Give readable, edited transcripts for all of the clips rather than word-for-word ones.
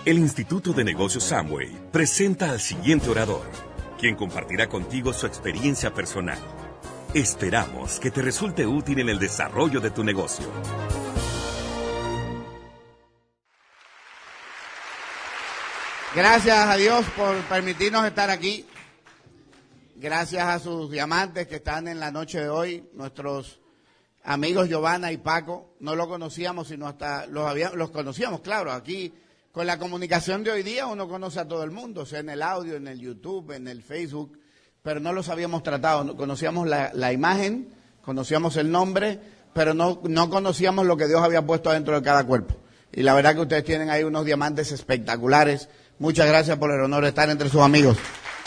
El Instituto de Negocios Amway presenta al siguiente orador, quien compartirá contigo su experiencia personal. Esperamos que te resulte útil en el desarrollo de tu negocio. Gracias a Dios por permitirnos estar aquí. Gracias a sus diamantes que están en la noche de hoy, nuestros amigos Giovanna y Paco. No los conocíamos, sino hasta los conocíamos, claro. Aquí, con la comunicación de hoy día, uno conoce a todo el mundo, sea en el audio, en el YouTube, en el Facebook, pero no los habíamos tratado. Conocíamos la imagen, conocíamos el nombre, pero no conocíamos lo que Dios había puesto dentro de cada cuerpo. Y la verdad que ustedes tienen ahí unos diamantes espectaculares. Muchas gracias por el honor de estar entre sus amigos.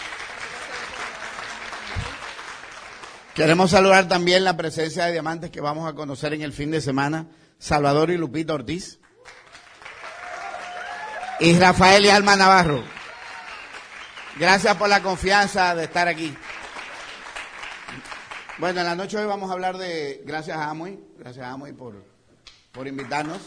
Queremos saludar también la presencia de diamantes que vamos a conocer en el fin de semana, Salvador y Lupita Ortiz, y Rafael y Alma Navarro. Gracias por la confianza de estar aquí. Bueno, en la noche de hoy vamos a hablar de, gracias a Amway por invitarnos.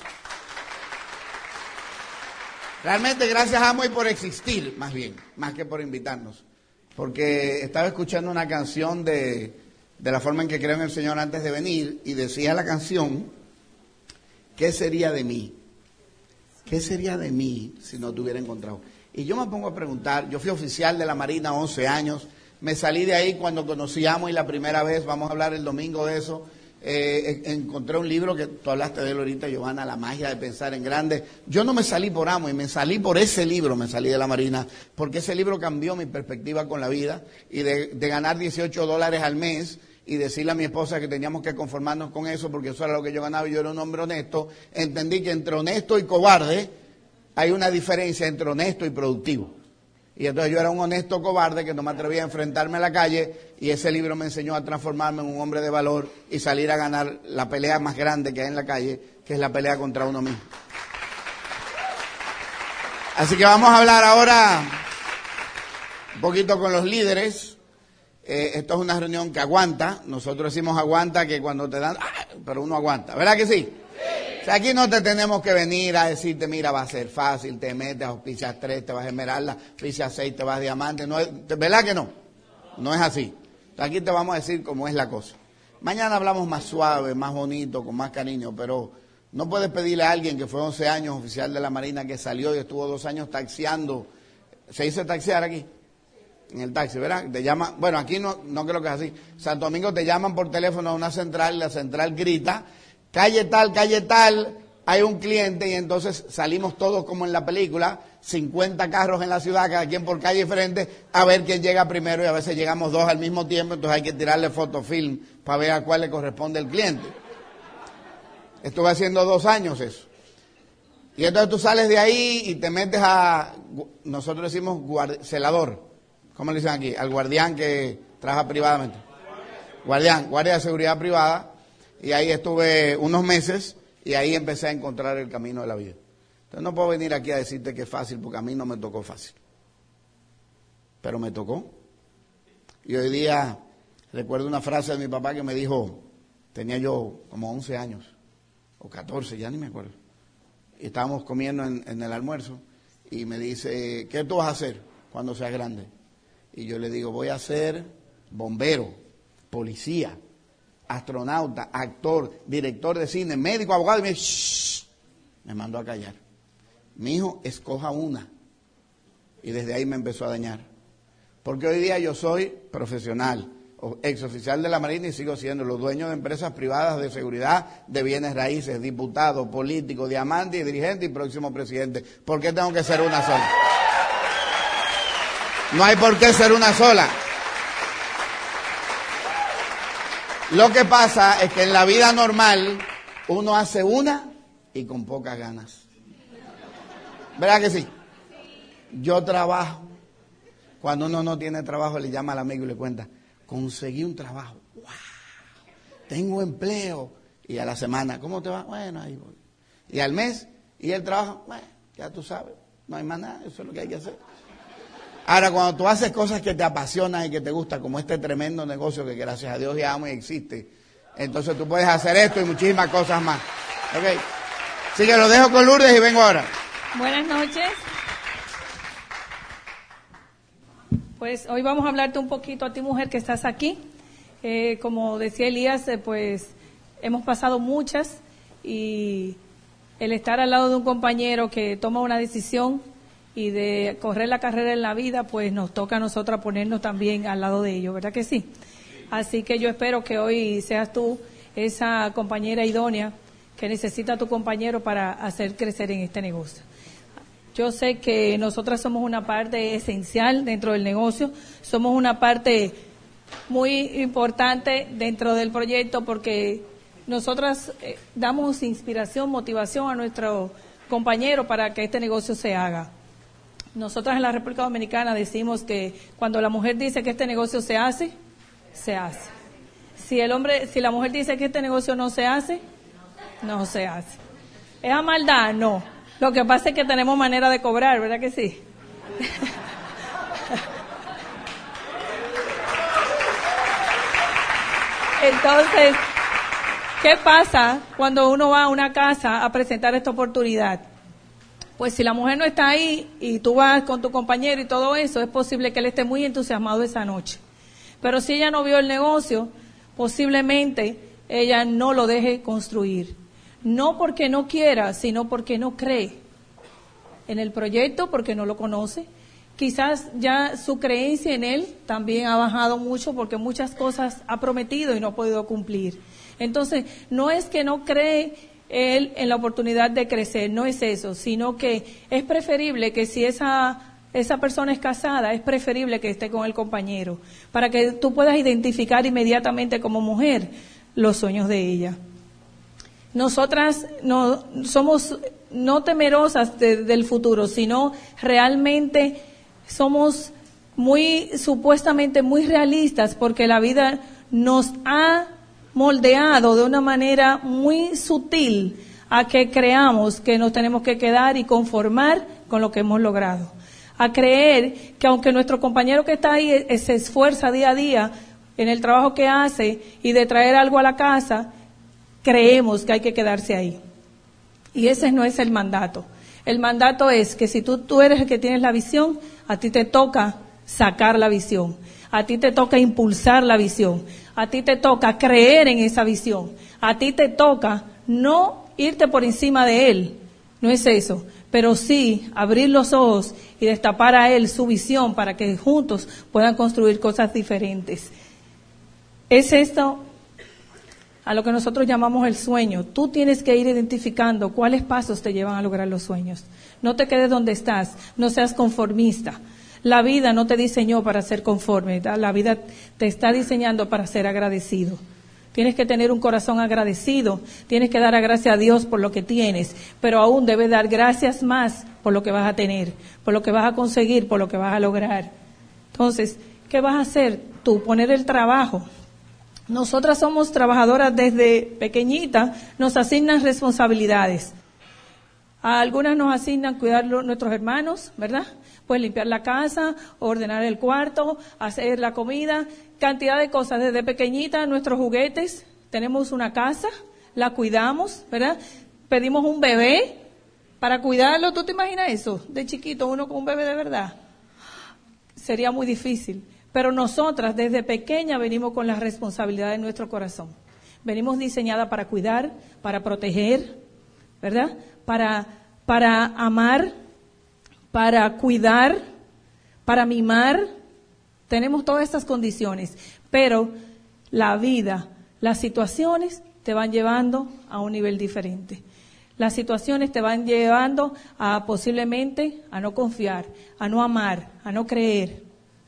Realmente gracias a Amway por existir, más que por invitarnos. Porque estaba escuchando una canción de la forma en que creo en el Señor antes de venir, y decía la canción, ¿qué sería de mí? ¿Qué sería de mí si no te hubiera encontrado? Y yo me pongo a preguntar, yo fui oficial de la Marina 11 años, me salí de ahí cuando conocí a Amway la primera vez, vamos a hablar el domingo de eso. Encontré un libro que tú hablaste de él ahorita, Giovanna, La magia de pensar en grande. Yo no me salí por Amway, me salí por ese libro, me salí de la Marina, porque ese libro cambió mi perspectiva con la vida, y de ganar $18 al mes y decirle a mi esposa que teníamos que conformarnos con eso porque eso era lo que yo ganaba y yo era un hombre honesto. Entendí que entre honesto y cobarde hay una diferencia entre honesto y productivo. Y entonces yo era un honesto cobarde que no me atrevía a enfrentarme a la calle, y ese libro me enseñó a transformarme en un hombre de valor y salir a ganar la pelea más grande que hay en la calle, que es la pelea contra uno mismo. Así que vamos a hablar ahora un poquito con los líderes. Esto es una reunión que aguanta. Nosotros decimos aguanta, que cuando te dan, pero uno aguanta, ¿verdad que sí? O sea, aquí no te tenemos que venir a decirte, mira, va a ser fácil, te metes a auspicias 3, te vas a Esmeralda, auspicias 6, te vas a Diamante. No es, ¿verdad que no? No es así. Aquí te vamos a decir cómo es la cosa. Mañana hablamos más suave, más bonito, con más cariño, pero no puedes pedirle a alguien que fue 11 años oficial de la Marina, que salió y estuvo 2 años taxiando. ¿Se dice taxiar aquí? En el taxi, ¿verdad? Te llama, bueno, aquí no creo que es así. Santo Domingo te llaman por teléfono a una central, y la central grita, calle tal, hay un cliente, y entonces salimos todos como en la película, 50 carros en la ciudad, cada quien por calle diferente, a ver quién llega primero, y a veces llegamos 2 al mismo tiempo, entonces hay que tirarle fotofilm para ver a cuál le corresponde el cliente. Estuve haciendo 2 años eso. Y entonces tú sales de ahí y te metes a, nosotros decimos celador. ¿Cómo le dicen aquí? Al guardián que trabaja privadamente. Guardia de seguridad privada. Y ahí estuve unos meses y ahí empecé a encontrar el camino de la vida. Entonces no puedo venir aquí a decirte que es fácil, porque a mí no me tocó fácil. Pero me tocó. Y hoy día recuerdo una frase de mi papá que me dijo, tenía yo como 11 años, o 14, ya ni me acuerdo. Y estábamos comiendo en el almuerzo y me dice, ¿qué tú vas a hacer cuando seas grande? Y yo le digo, voy a ser bombero, policía, astronauta, actor, director de cine, médico, abogado. Y me mandó a callar. Mi hijo, escoja una. Y desde ahí me empezó a dañar. Porque hoy día yo soy profesional, exoficial de la Marina, y sigo siendo los dueños de empresas privadas de seguridad, de bienes raíces, diputado, político, diamante y dirigente y próximo presidente. ¿Por qué tengo que ser una sola? No hay por qué ser una sola. Lo que pasa es que en la vida normal uno hace una y con pocas ganas. ¿Verdad que sí? Yo trabajo. Cuando uno no tiene trabajo, le llama al amigo y le cuenta, conseguí un trabajo. ¡Wow! Tengo empleo. Y a la semana, ¿cómo te va? Bueno, ahí voy. Y al mes, y el trabajo, bueno, ya tú sabes, no hay más nada, eso es lo que hay que hacer. Ahora, cuando tú haces cosas que te apasionan y que te gustan, como este tremendo negocio que gracias a Dios y amo y existe, entonces tú puedes hacer esto y muchísimas cosas más. ¿Ok? Así que lo dejo con Lourdes y vengo ahora. Buenas noches. Pues hoy vamos a hablarte un poquito a ti, mujer, que estás aquí. Como decía Elías, pues hemos pasado muchas, y el estar al lado de un compañero que toma una decisión y de correr la carrera en la vida, pues nos toca a nosotras ponernos también al lado de ellos, ¿verdad que sí? Así que yo espero que hoy seas tú esa compañera idónea que necesita tu compañero para hacer crecer en este negocio. Yo sé que nosotras somos una parte esencial dentro del negocio, somos una parte muy importante dentro del proyecto, porque nosotras damos inspiración, motivación a nuestro compañero para que este negocio se haga. Nosotras en la República Dominicana decimos que cuando la mujer dice que este negocio se hace, se hace. Si la mujer dice que este negocio no se hace, no se hace. ¿Es a maldad? No. Lo que pasa es que tenemos manera de cobrar, ¿verdad que sí? Entonces, ¿qué pasa cuando uno va a una casa a presentar esta oportunidad? Pues si la mujer no está ahí y tú vas con tu compañero y todo eso, es posible que él esté muy entusiasmado esa noche. Pero si ella no vio el negocio, posiblemente ella no lo deje construir. No porque no quiera, sino porque no cree en el proyecto, porque no lo conoce. Quizás ya su creencia en él también ha bajado mucho, porque muchas cosas ha prometido y no ha podido cumplir. Entonces, no es que no cree él en la oportunidad de crecer, no es eso, sino que es preferible que si esa persona es casada, es preferible que esté con el compañero, para que tú puedas identificar inmediatamente como mujer los sueños de ella. Nosotras no somos no temerosas del futuro, sino realmente somos supuestamente muy realistas, porque la vida nos ha moldeado de una manera muy sutil a que creamos que nos tenemos que quedar y conformar con lo que hemos logrado. A creer que aunque nuestro compañero que está ahí se esfuerza día a día en el trabajo que hace y de traer algo a la casa, creemos que hay que quedarse ahí. Y ese no es el mandato. El mandato es que si tú eres el que tienes la visión, a ti te toca sacar la visión. A ti te toca impulsar la visión. A ti te toca creer en esa visión. A ti te toca no irte por encima de él. No es eso. Pero sí abrir los ojos y destapar a él su visión para que juntos puedan construir cosas diferentes. Es esto a lo que nosotros llamamos el sueño. Tú tienes que ir identificando cuáles pasos te llevan a lograr los sueños. No te quedes donde estás, no seas conformista. La vida no te diseñó para ser conforme, la vida te está diseñando para ser agradecido. Tienes que tener un corazón agradecido, tienes que dar gracias a Dios por lo que tienes, pero aún debes dar gracias más por lo que vas a tener, por lo que vas a conseguir, por lo que vas a lograr. Entonces, ¿qué vas a hacer tú? Poner el trabajo. Nosotras somos trabajadoras desde pequeñitas, nos asignan responsabilidades. A algunas nos asignan cuidar nuestros hermanos, ¿verdad? Pues limpiar la casa, ordenar el cuarto, hacer la comida, cantidad de cosas. Desde pequeñitas, nuestros juguetes, tenemos una casa, la cuidamos, ¿verdad? Pedimos un bebé para cuidarlo. ¿Tú te imaginas eso? De chiquito, uno con un bebé de verdad. Sería muy difícil. Pero nosotras desde pequeña venimos con la responsabilidad de nuestro corazón. Venimos diseñadas para cuidar, para proteger, ¿verdad? Para amar, para cuidar, para mimar. Tenemos todas estas condiciones, pero la vida, las situaciones te van llevando a un nivel diferente. Las situaciones te van llevando a posiblemente a no confiar, a no amar, a no creer,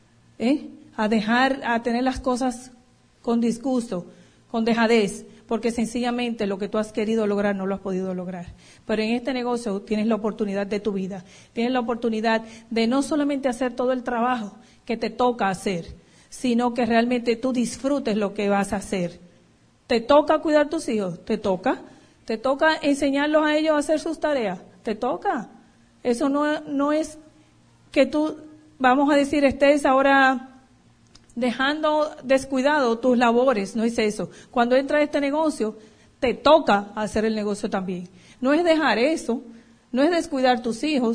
a tener las cosas con disgusto, con dejadez, porque sencillamente lo que tú has querido lograr no lo has podido lograr. Pero en este negocio tienes la oportunidad de tu vida, tienes la oportunidad de no solamente hacer todo el trabajo que te toca hacer, sino que realmente tú disfrutes lo que vas a hacer. ¿Te toca cuidar tus hijos? ¿Te toca enseñarlos a ellos a hacer sus tareas? ¿Te toca? Eso no es que tú, vamos a decir, estés ahora dejando descuidado tus labores, no es eso. Cuando entra a este negocio, te toca hacer el negocio también. No es dejar eso, no es descuidar tus hijos,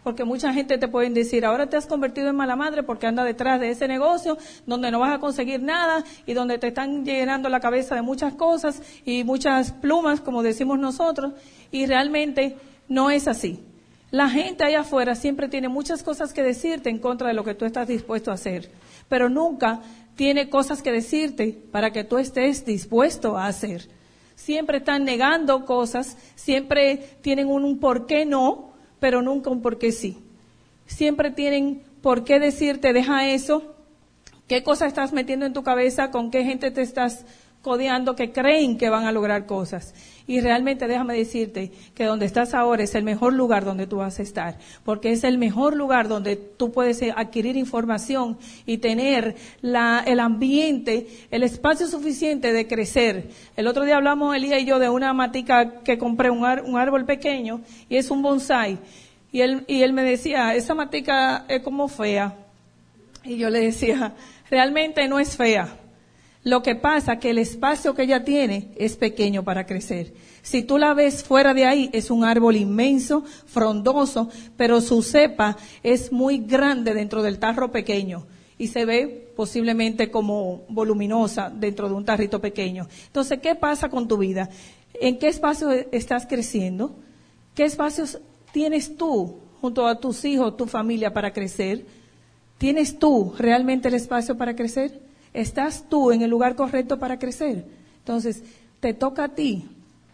Porque mucha gente te pueden decir, ahora te has convertido en mala madre porque anda detrás de ese negocio donde no vas a conseguir nada y donde te están llenando la cabeza de muchas cosas y muchas plumas, como decimos nosotros, y realmente no es así. La gente allá afuera siempre tiene muchas cosas que decirte en contra de lo que tú estás dispuesto a hacer, pero nunca tiene cosas que decirte para que tú estés dispuesto a hacer. Siempre están negando cosas, siempre tienen un por qué no, pero nunca un por qué sí. Siempre tienen por qué decirte, deja eso, qué cosa estás metiendo en tu cabeza, con qué gente te estás codeando que creen que van a lograr cosas. Y realmente déjame decirte que donde estás ahora es el mejor lugar donde tú vas a estar, porque es el mejor lugar donde tú puedes adquirir información y tener el ambiente, el espacio suficiente de crecer. El otro día hablamos, Elías y yo, de una matica que compré, un árbol pequeño, y es un bonsai. Y él me decía, esa matica es como fea. Y yo le decía, realmente no es fea. Lo que pasa que el espacio que ella tiene es pequeño para crecer. Si tú la ves fuera de ahí, es un árbol inmenso, frondoso, pero su cepa es muy grande dentro del tarro pequeño y se ve posiblemente como voluminosa dentro de un tarrito pequeño. Entonces, ¿qué pasa con tu vida? ¿En qué espacio estás creciendo? ¿Qué espacios tienes tú junto a tus hijos, tu familia para crecer? ¿Tienes tú realmente el espacio para crecer? ¿Estás tú en el lugar correcto para crecer? Entonces, te toca a ti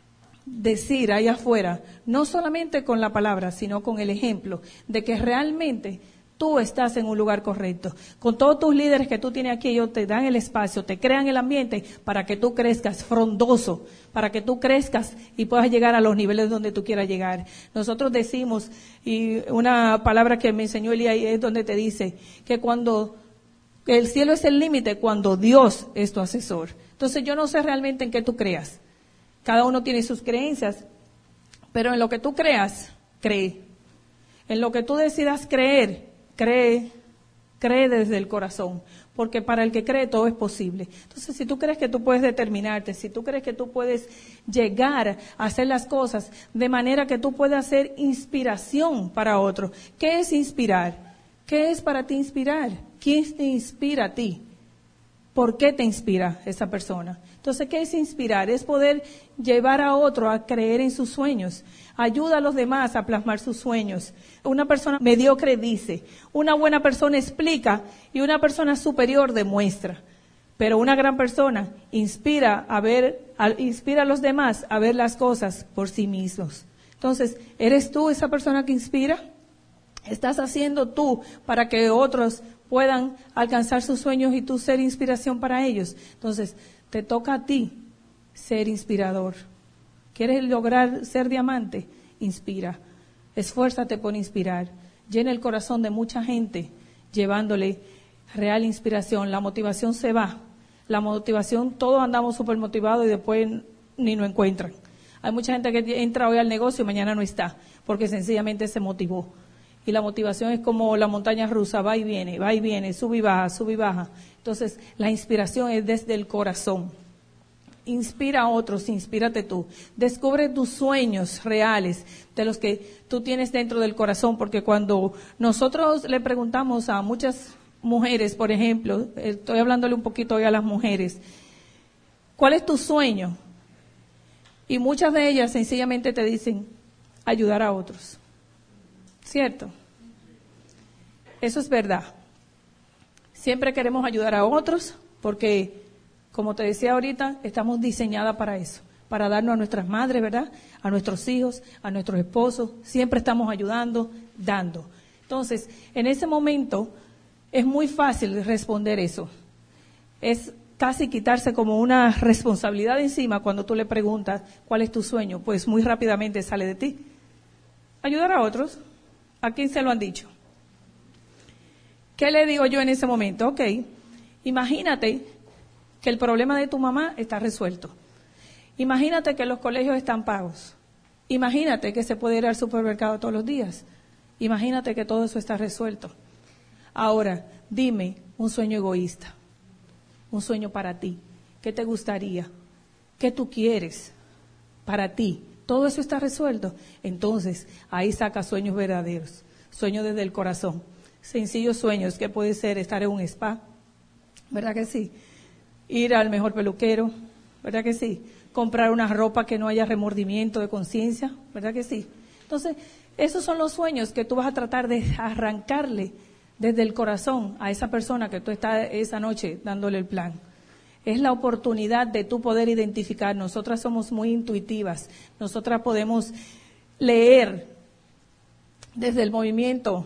decir allá afuera, no solamente con la palabra, sino con el ejemplo, de que realmente tú estás en un lugar correcto. Con todos tus líderes que tú tienes aquí, ellos te dan el espacio, te crean el ambiente para que tú crezcas frondoso, para que tú crezcas y puedas llegar a los niveles donde tú quieras llegar. Nosotros decimos, y una palabra que me enseñó Elías es donde te dice, que cuando el cielo es el límite, cuando Dios es tu asesor. Entonces yo no sé realmente en qué tú creas. Cada uno tiene sus creencias, pero en lo que tú creas, cree. En lo que tú decidas creer, cree desde el corazón, porque para el que cree todo es posible. Entonces, si tú crees que tú puedes determinarte, si tú crees que tú puedes llegar a hacer las cosas de manera que tú puedas ser inspiración para otro. ¿Qué es inspirar? ¿Qué es para ti inspirar? ¿Quién te inspira a ti? ¿Por qué te inspira esa persona? Entonces, ¿qué es inspirar? Es poder llevar a otro a creer en sus sueños. Ayuda a los demás a plasmar sus sueños. Una persona mediocre dice, una buena persona explica y una persona superior demuestra. Pero una gran persona inspira a los demás a ver las cosas por sí mismos. Entonces, ¿eres tú esa persona que inspira? ¿Estás haciendo tú para que otros puedan alcanzar sus sueños y tú ser inspiración para ellos? Entonces, te toca a ti ser inspirador. ¿Quieres lograr ser diamante? Inspira. Esfuérzate por inspirar. Llena el corazón de mucha gente llevándole real inspiración. La motivación se va. La motivación, todos andamos súper motivados y después ni nos encuentran. Hay mucha gente que entra hoy al negocio y mañana no está, porque sencillamente se motivó. Y la motivación es como la montaña rusa, va y viene, sube y baja, sube y baja. Entonces, la inspiración es desde el corazón. Inspira a otros, inspírate tú. Descubre tus sueños reales, de los que tú tienes dentro del corazón, porque cuando nosotros le preguntamos a muchas mujeres, por ejemplo, estoy hablándole un poquito hoy a las mujeres, ¿cuál es tu sueño? Y muchas de ellas sencillamente te dicen, ayudar a otros. ¿Cierto? Eso es verdad. Siempre queremos ayudar a otros porque, como te decía ahorita, estamos diseñadas para eso, para darnos a nuestras madres, ¿verdad? A nuestros hijos, a nuestros esposos. Siempre estamos ayudando, dando. Entonces, en ese momento es muy fácil responder eso. Es casi quitarse como una responsabilidad encima cuando tú le preguntas cuál es tu sueño. Pues muy rápidamente sale de ti. Ayudar a otros. ¿A quién se lo han dicho? ¿Qué le digo yo en ese momento? Ok, imagínate que el problema de tu mamá está resuelto. Imagínate que los colegios están pagos. Imagínate que se puede ir al supermercado todos los días. Imagínate que todo eso está resuelto. Ahora, dime un sueño egoísta, un sueño para ti. ¿Qué te gustaría? ¿Qué tú quieres para ti? Todo eso está resuelto. Entonces, ahí saca sueños verdaderos. sueños desde el corazón. Sencillos sueños que puede ser estar en un spa, ¿verdad que sí? Ir al mejor peluquero, ¿verdad que sí? Comprar una ropa que no haya remordimiento de conciencia, ¿verdad que sí? Entonces, esos son los sueños que tú vas a tratar de arrancarle desde el corazón a esa persona que tú estás esa noche dándole el plan. Es la oportunidad de tú poder identificar. Nosotras somos muy intuitivas. Nosotras podemos leer desde el movimiento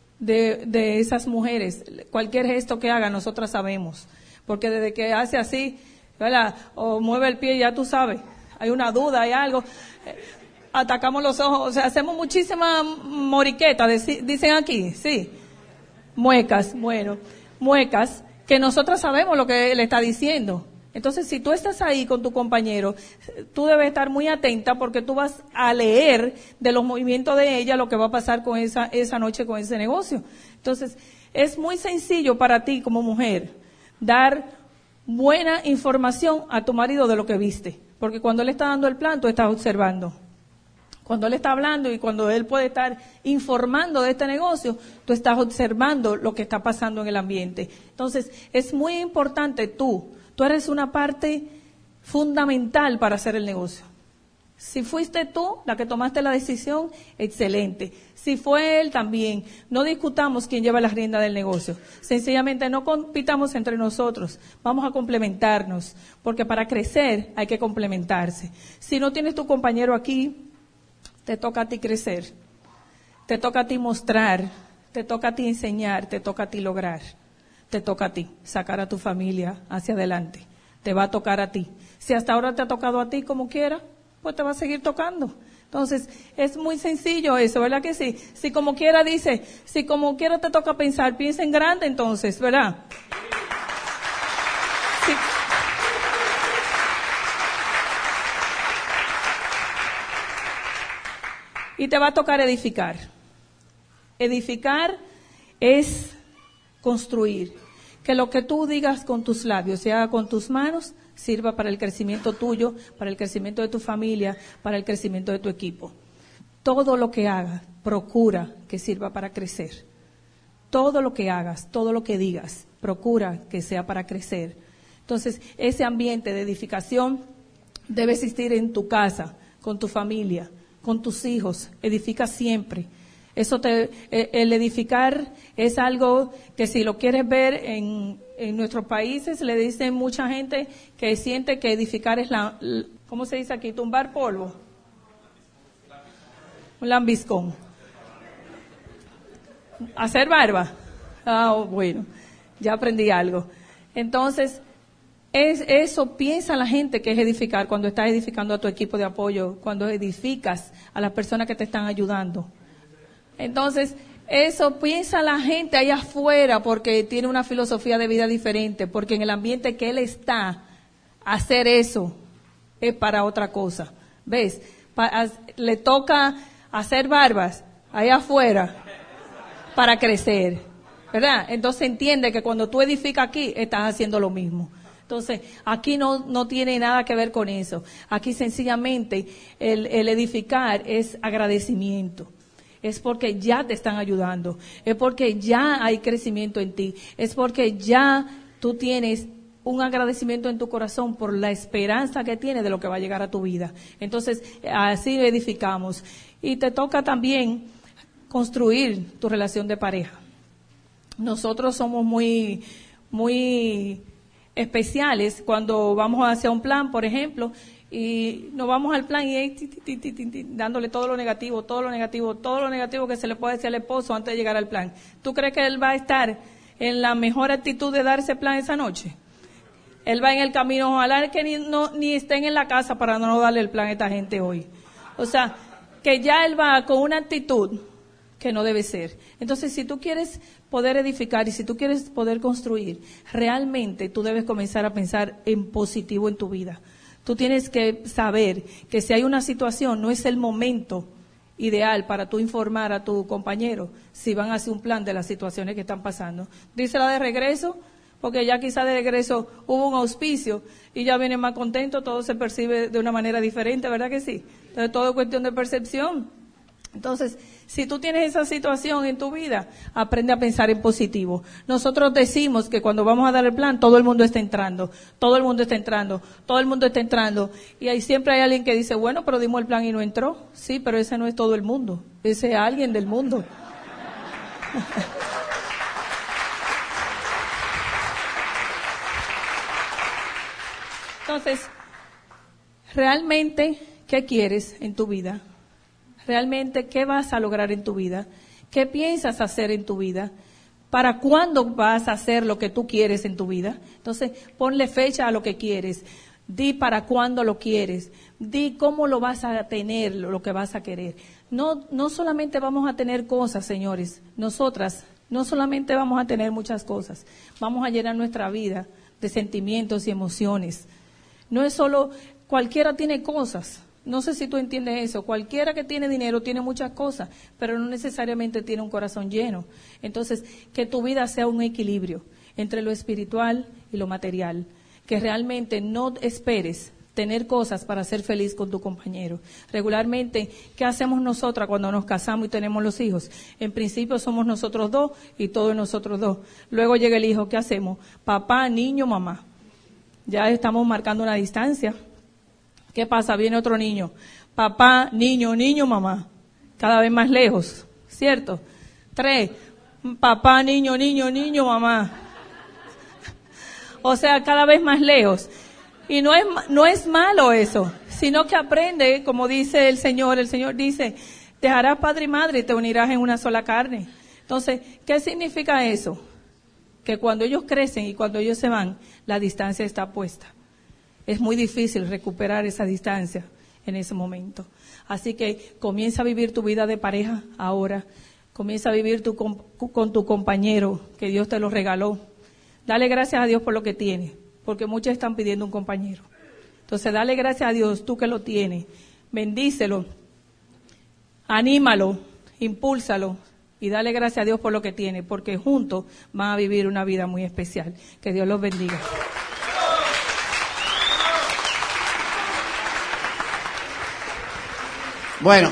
de esas mujeres. Cualquier gesto que haga, nosotras sabemos. Porque desde que hace así, ¿verdad? O mueve el pie, ya tú sabes. Hay una duda, hay algo. Atacamos los ojos. O sea, hacemos muchísimas moriquetas, dicen aquí, sí. Muecas, bueno. Muecas. Que nosotras sabemos lo que él está diciendo. Entonces, si tú estás ahí con tu compañero, tú debes estar muy atenta porque tú vas a leer de los movimientos de ella lo que va a pasar con esa noche con ese negocio. Entonces, es muy sencillo para ti como mujer dar buena información a tu marido de lo que viste. Porque cuando él está dando el plan, tú estás observando. Cuando él está hablando y cuando él puede estar informando de este negocio, tú estás observando lo que está pasando en el ambiente. Entonces, es muy importante tú eres una parte fundamental para hacer el negocio. Si fuiste tú la que tomaste la decisión, excelente. Si fue él también, no discutamos quién lleva las riendas del negocio. Sencillamente no compitamos entre nosotros, vamos a complementarnos, porque para crecer hay que complementarse. Si no tienes tu compañero aquí, te toca a ti crecer, te toca a ti mostrar, te toca a ti enseñar, te toca a ti lograr, te toca a ti sacar a tu familia hacia adelante, te va a tocar a ti. Si hasta ahora te ha tocado a ti como quiera, pues te va a seguir tocando. Entonces, es muy sencillo eso, ¿verdad que sí? Si como quiera dice, si como quiera te toca pensar, piensa en grande entonces, ¿verdad? Sí. Y te va a tocar edificar. Edificar es construir. Que lo que tú digas con tus labios, sea con tus manos, sirva para el crecimiento tuyo, para el crecimiento de tu familia, para el crecimiento de tu equipo. Todo lo que hagas, procura que sirva para crecer. Todo lo que hagas, todo lo que digas, procura que sea para crecer. Entonces, ese ambiente de edificación debe existir en tu casa, con tu familia, con tus hijos. Edifica siempre. El edificar es algo que si lo quieres ver en nuestros países, le dicen mucha gente que siente que edificar es ¿cómo se dice aquí? Tumbar polvo. Un lambiscón. Hacer barba. Bueno, ya aprendí algo. Entonces, eso piensa la gente que es edificar cuando estás edificando a tu equipo de apoyo, cuando edificas a las personas que te están ayudando. Entonces, eso piensa la gente allá afuera porque tiene una filosofía de vida diferente, porque en el ambiente que él está, hacer eso es para otra cosa. ¿Ves? Le toca hacer barbas allá afuera para crecer, ¿verdad? Entonces entiende que cuando tú edificas aquí, estás haciendo lo mismo. Entonces, aquí no tiene nada que ver con eso. Aquí sencillamente el edificar es agradecimiento. Es porque ya te están ayudando, es porque ya hay crecimiento en ti, es porque ya tú tienes un agradecimiento en tu corazón por la esperanza que tienes de lo que va a llegar a tu vida. Entonces, así edificamos. Y te toca también construir tu relación de pareja. Nosotros somos muy, muy especiales cuando vamos hacia un plan, por ejemplo, y nos vamos al plan y dándole todo lo negativo que se le puede decir al esposo antes de llegar al plan. ¿Tú crees que él va a estar en la mejor actitud de dar ese plan esa noche? Él va en el camino, ojalá que ni estén en la casa para no darle el plan a esta gente hoy. O sea, que ya él va con una actitud que no debe ser. Entonces, si tú quieres poder edificar y si tú quieres poder construir, realmente tú debes comenzar a pensar en positivo en tu vida. Tú tienes que saber que si hay una situación, no es el momento ideal para tú informar a tu compañero si van a hacer un plan de las situaciones que están pasando. Dísela de regreso, porque ya quizá de regreso hubo un auspicio y ya viene más contento, todo se percibe de una manera diferente, ¿verdad que sí? Entonces todo es cuestión de percepción. Entonces, si tú tienes esa situación en tu vida, aprende a pensar en positivo. Nosotros decimos que cuando vamos a dar el plan, todo el mundo está entrando, todo el mundo está entrando, todo el mundo está entrando. Y ahí siempre hay alguien que dice, bueno, pero dimos el plan y no entró. Sí, pero ese no es todo el mundo, ese es alguien del mundo. Entonces, realmente, ¿qué quieres en tu vida? Realmente, ¿qué vas a lograr en tu vida? ¿Qué piensas hacer en tu vida? ¿Para cuándo vas a hacer lo que tú quieres en tu vida? Entonces, ponle fecha a lo que quieres. Di para cuándo lo quieres. Di cómo lo vas a tener, lo que vas a querer. No solamente vamos a tener cosas, señores. Nosotras no solamente vamos a tener muchas cosas. Vamos a llenar nuestra vida de sentimientos y emociones. No es solo, cualquiera tiene cosas. No sé si tú entiendes eso. Cualquiera que tiene dinero tiene muchas cosas, pero no necesariamente tiene un corazón lleno. Entonces, que tu vida sea un equilibrio entre lo espiritual y lo material. Que realmente no esperes tener cosas para ser feliz con tu compañero. Regularmente, ¿qué hacemos nosotras cuando nos casamos y tenemos los hijos? En principio somos nosotros dos y todo es nosotros dos. Luego llega el hijo, ¿qué hacemos? Papá, niño, mamá. Ya estamos marcando una distancia. ¿Qué pasa? Viene otro niño. Papá, niño, niño, mamá. Cada vez más lejos, ¿cierto? 3. Papá, niño, niño, niño, mamá. O sea, cada vez más lejos. Y no es malo eso, sino que aprende, como dice el Señor dice, dejarás padre y madre y te unirás en una sola carne. Entonces, ¿qué significa eso? Que cuando ellos crecen y cuando ellos se van, la distancia está puesta. Es muy difícil recuperar esa distancia en ese momento. Así que comienza a vivir tu vida de pareja ahora. Comienza a vivir con tu compañero, que Dios te lo regaló. Dale gracias a Dios por lo que tienes, porque muchos están pidiendo un compañero. Entonces, dale gracias a Dios, tú que lo tienes. Bendícelo, anímalo, impúlsalo y dale gracias a Dios por lo que tiene, porque juntos van a vivir una vida muy especial. Que Dios los bendiga. Bueno,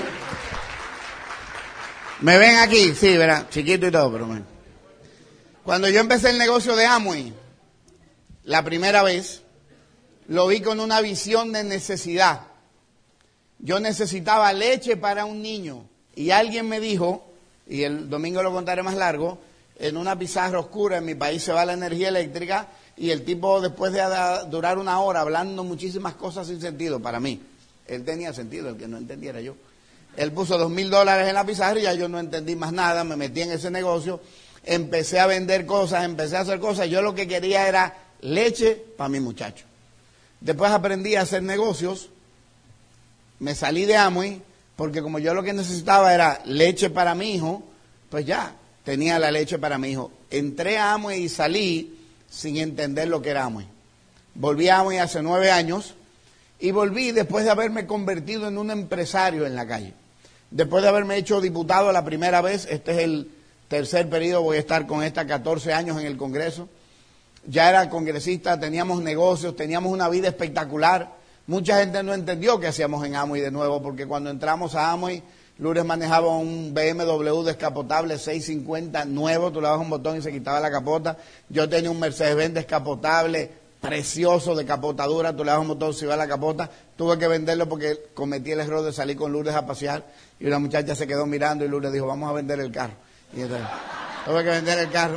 ¿me ven aquí? Sí, verá, chiquito y todo, pero bueno. Cuando yo empecé el negocio de Amway, la primera vez, lo vi con una visión de necesidad. Yo necesitaba leche para un niño y alguien me dijo, y el domingo lo contaré más largo, en una pizarra oscura en mi país se va la energía eléctrica y el tipo después de durar una hora hablando muchísimas cosas sin sentido para mí. Él tenía sentido, el que no entendiera yo. Él puso $2,000 en la pizarra y ya yo no entendí más nada, me metí en ese negocio, empecé a vender cosas, empecé a hacer cosas. Yo lo que quería era leche para mi muchacho. Después aprendí a hacer negocios, me salí de Amway, porque como yo lo que necesitaba era leche para mi hijo, pues ya, tenía la leche para mi hijo. Entré a Amway y salí sin entender lo que era Amway. Volví a Amway hace 9 años. Y volví después de haberme convertido en un empresario en la calle. Después de haberme hecho diputado la primera vez, este es el tercer periodo, voy a estar con 14 años en el Congreso. Ya era congresista, teníamos negocios, teníamos una vida espectacular. Mucha gente no entendió qué hacíamos en Amway de nuevo, porque cuando entramos a Amway, Lourdes manejaba un BMW descapotable 650 nuevo, tú le dabas un botón y se quitaba la capota. Yo tenía un Mercedes-Benz descapotable, precioso de capotadura, tú le das un botón, se va la capota. Tuve que venderlo porque cometí el error de salir con Lourdes a pasear y una muchacha se quedó mirando y Lourdes dijo, vamos a vender el carro. Y entonces, tuve que vender el carro.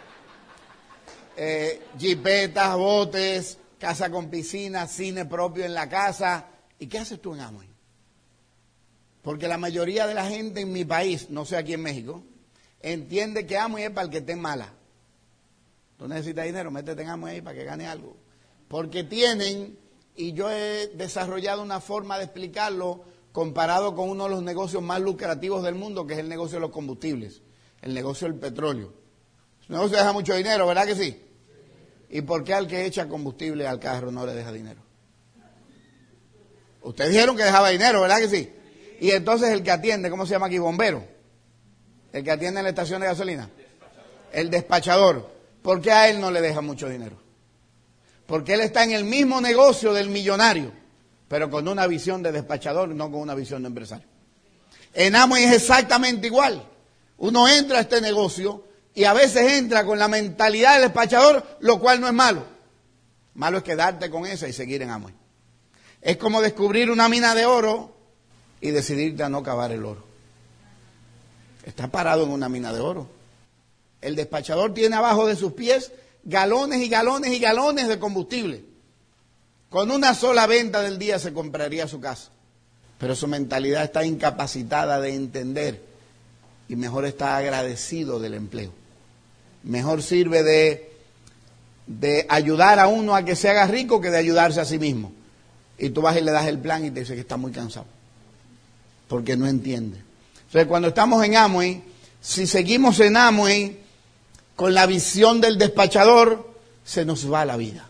Jipetas, botes, casa con piscina, cine propio en la casa. ¿Y qué haces tú en Amway? Porque la mayoría de la gente en mi país, no sé aquí en México, entiende que Amway es para el que esté mala. Tú necesitas dinero, métete en Amway ahí para que gane algo. Porque tienen, y yo he desarrollado una forma de explicarlo comparado con uno de los negocios más lucrativos del mundo, que es el negocio de los combustibles, el negocio del petróleo. El negocio deja mucho dinero, ¿verdad que sí? ¿Y por qué al que echa combustible al carro no le deja dinero? Ustedes dijeron que dejaba dinero, ¿verdad que sí? Y entonces el que atiende, ¿cómo se llama aquí? Bombero. El que atiende en la estación de gasolina. El despachador. ¿Por qué a él no le deja mucho dinero? Porque él está en el mismo negocio del millonario, pero con una visión de despachador, no con una visión de empresario. En Amway es exactamente igual. Uno entra a este negocio y a veces entra con la mentalidad del despachador, lo cual no es malo. Malo es quedarte con esa y seguir en Amway. Es como descubrir una mina de oro y decidirte a no cavar el oro. Está parado en una mina de oro. El despachador tiene abajo de sus pies galones y galones y galones de combustible. Con una sola venta del día se compraría su casa. Pero su mentalidad está incapacitada de entender y mejor está agradecido del empleo. Mejor sirve de ayudar a uno a que se haga rico que de ayudarse a sí mismo. Y tú vas y le das el plan y te dice que está muy cansado. Porque no entiende. Entonces, cuando estamos en Amway, si seguimos en Amway con la visión del despachador, se nos va la vida.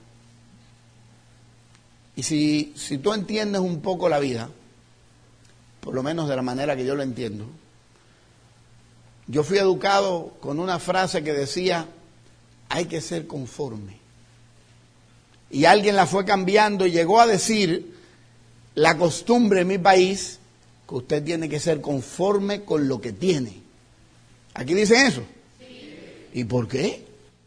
Y si tú entiendes un poco la vida, por lo menos de la manera que yo lo entiendo, yo fui educado con una frase que decía, hay que ser conforme. Y alguien la fue cambiando y llegó a decir, la costumbre en mi país, que usted tiene que ser conforme con lo que tiene. ¿Aquí dicen eso? Sí. ¿Y por qué?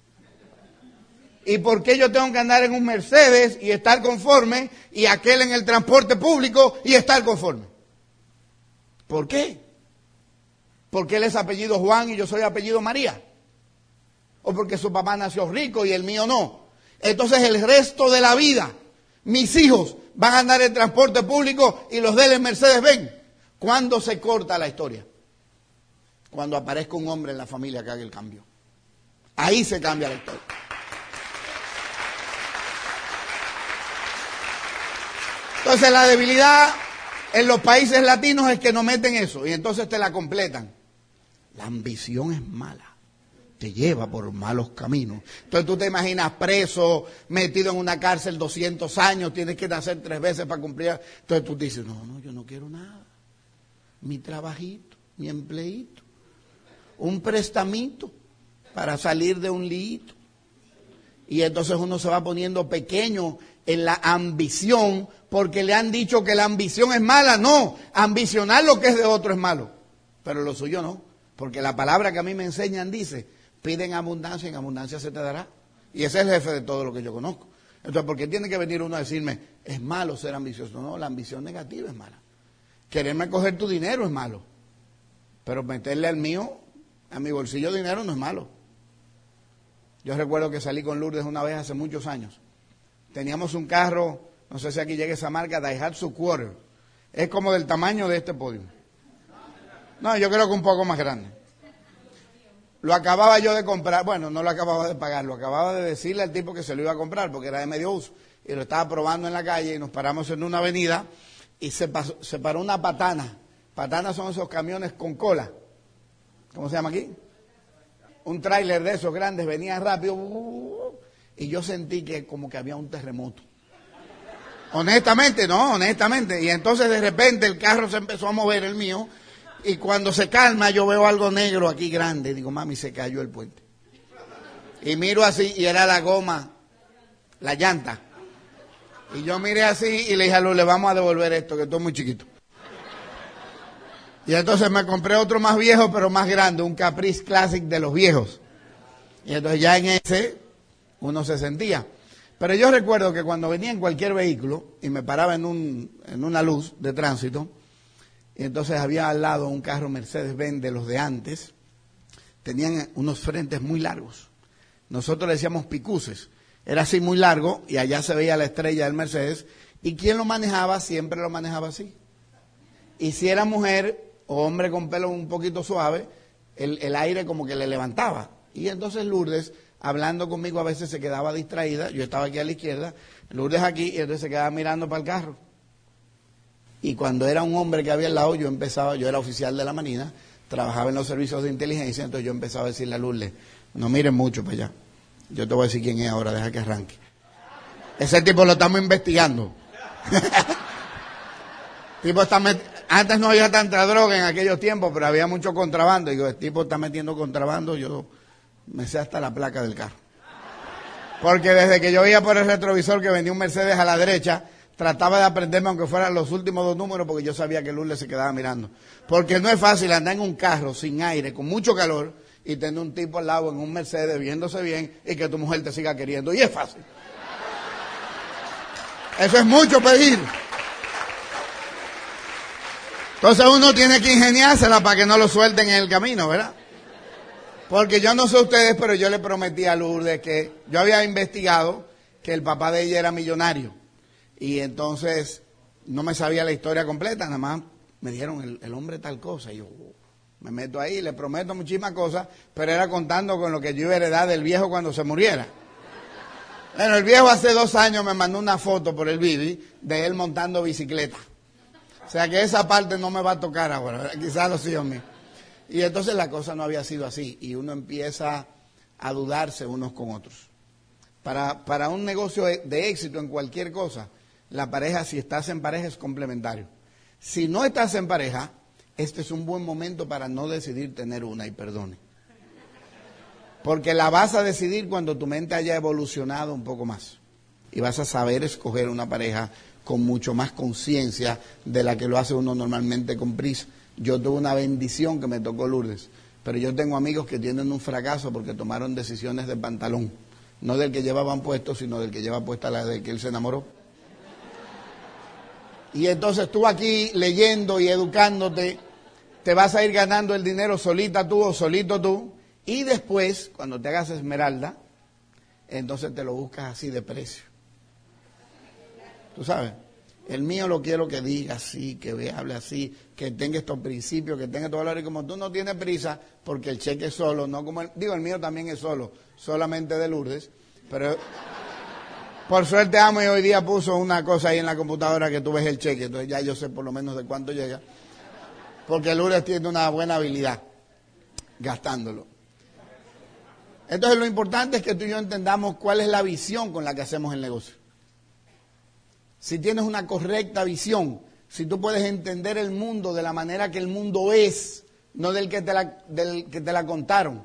¿Y por qué yo tengo que andar en un Mercedes y estar conforme y aquel en el transporte público y estar conforme? ¿Por qué? ¿Porque él es apellido Juan y yo soy apellido María? ¿O porque su papá nació rico y el mío no? Entonces el resto de la vida, mis hijos van a andar en transporte público y los de él en Mercedes-Benz. ¿Cuándo se corta la historia? Cuando aparezca un hombre en la familia que haga el cambio. Ahí se cambia la historia. Entonces la debilidad en los países latinos es que no meten eso y entonces te la completan. La ambición es mala. Te lleva por malos caminos. Entonces tú te imaginas preso, metido en una cárcel 200 años, tienes que nacer 3 veces para cumplir. Entonces tú dices, no, yo no quiero nada. Mi trabajito, mi empleito, un prestamito para salir de un liito. Y entonces uno se va poniendo pequeño en la ambición porque le han dicho que la ambición es mala. No, ambicionar lo que es de otro es malo, pero lo suyo no. Porque la palabra que a mí me enseñan dice, piden abundancia y en abundancia se te dará. Y ese es el jefe de todo lo que yo conozco. Entonces, ¿por qué tiene que venir uno a decirme, es malo ser ambicioso? No, la ambición negativa es mala. Quererme coger tu dinero es malo. Pero meterle al mío, a mi bolsillo dinero no es malo. Yo recuerdo que salí con Lourdes una vez hace muchos años. Teníamos un carro, no sé si aquí llega esa marca, Daihatsu Quarter. Es como del tamaño de este podio. No, yo creo que un poco más grande. Lo acababa yo de comprar, bueno, no lo acababa de pagar, lo acababa de decirle al tipo que se lo iba a comprar porque era de medio uso. Y lo estaba probando en la calle y nos paramos en una avenida y se paró una patana. Patanas son esos camiones con cola. ¿Cómo se llama aquí? Un tráiler de esos grandes, venía rápido. Y yo sentí que como que había un terremoto. Honestamente. Y entonces de repente el carro se empezó a mover, el mío. Y cuando se calma yo veo algo negro aquí grande. Digo, mami, se cayó el puente. Y miro así y era la goma, la llanta. Y yo miré así y le dije a Luz, le vamos a devolver esto, que esto es muy chiquito. Y entonces me compré otro más viejo, pero más grande, un Caprice Classic de los viejos. Y entonces ya en ese uno se sentía. Pero yo recuerdo que cuando venía en cualquier vehículo y me paraba en una luz de tránsito, y entonces había al lado un carro Mercedes-Benz de los de antes, tenían unos frentes muy largos. Nosotros le decíamos picuces. Era así muy largo y allá se veía la estrella del Mercedes. ¿Y quién lo manejaba? Siempre lo manejaba así. Y si era mujer o hombre con pelo un poquito suave, el aire como que le levantaba. Y entonces Lourdes, hablando conmigo, a veces se quedaba distraída. Yo estaba aquí a la izquierda, Lourdes aquí, y entonces se quedaba mirando para el carro. Y cuando era un hombre que había al lado, yo era oficial de la Marina, trabajaba en los servicios de inteligencia, entonces yo empezaba a decirle a Lourdes, no miren mucho para allá. Yo te voy a decir quién es ahora, deja que arranque. Ese tipo lo estamos investigando. Tipo antes no había tanta droga en aquellos tiempos, pero había mucho contrabando. Y digo, el tipo está metiendo contrabando, yo me sé hasta la placa del carro. Porque desde que yo veía por el retrovisor que venía un Mercedes a la derecha, trataba de aprenderme aunque fueran los últimos 2 números porque yo sabía que Lourdes se quedaba mirando. Porque no es fácil andar en un carro sin aire, con mucho calor, y tener un tipo al lado en un Mercedes viéndose bien y que tu mujer te siga queriendo. Y es fácil. Eso es mucho pedir. Entonces uno tiene que ingeniársela para que no lo suelten en el camino, ¿verdad? Porque yo no sé ustedes, pero yo le prometí a Lourdes que yo había investigado que el papá de ella era millonario. Y entonces no me sabía la historia completa, nada más me dijeron el hombre tal cosa. Y yo me meto ahí, le prometo muchísimas cosas, pero era contando con lo que yo iba a heredar del viejo cuando se muriera. Bueno, el viejo hace 2 años me mandó una foto por el Bibi de él montando bicicleta. O sea que esa parte no me va a tocar ahora, ¿verdad? Quizás los hijos míos. Y entonces la cosa no había sido así y uno empieza a dudarse unos con otros. Para un negocio de éxito en cualquier cosa, la pareja, si estás en pareja, es complementario. Si no estás en pareja, este es un buen momento para no decidir tener una, y perdone. Porque la vas a decidir cuando tu mente haya evolucionado un poco más. Y vas a saber escoger una pareja con mucho más conciencia de la que lo hace uno normalmente con prisa. Yo tuve una bendición que me tocó Lourdes, pero yo tengo amigos que tienen un fracaso porque tomaron decisiones de pantalón. No del que llevaban puesto, sino del que lleva puesta la de que él se enamoró. Y entonces tú aquí leyendo y educándote, te vas a ir ganando el dinero solita tú o solito tú. Y después, cuando te hagas esmeralda, entonces te lo buscas así de precio. Tú sabes, el mío lo quiero que diga así, que hable así, que tenga estos principios, que tenga todo valor. Y como tú no tienes prisa, porque el cheque es solo, no como el mío también es solo, solamente de Lourdes. Pero por suerte Amo y hoy día puso una cosa ahí en la computadora que tú ves el cheque. Entonces ya yo sé por lo menos de cuánto llega. Porque Lourdes tiene una buena habilidad gastándolo. Entonces lo importante es que tú y yo entendamos cuál es la visión con la que hacemos el negocio. Si tienes una correcta visión, si tú puedes entender el mundo de la manera que el mundo es, no del que te la contaron.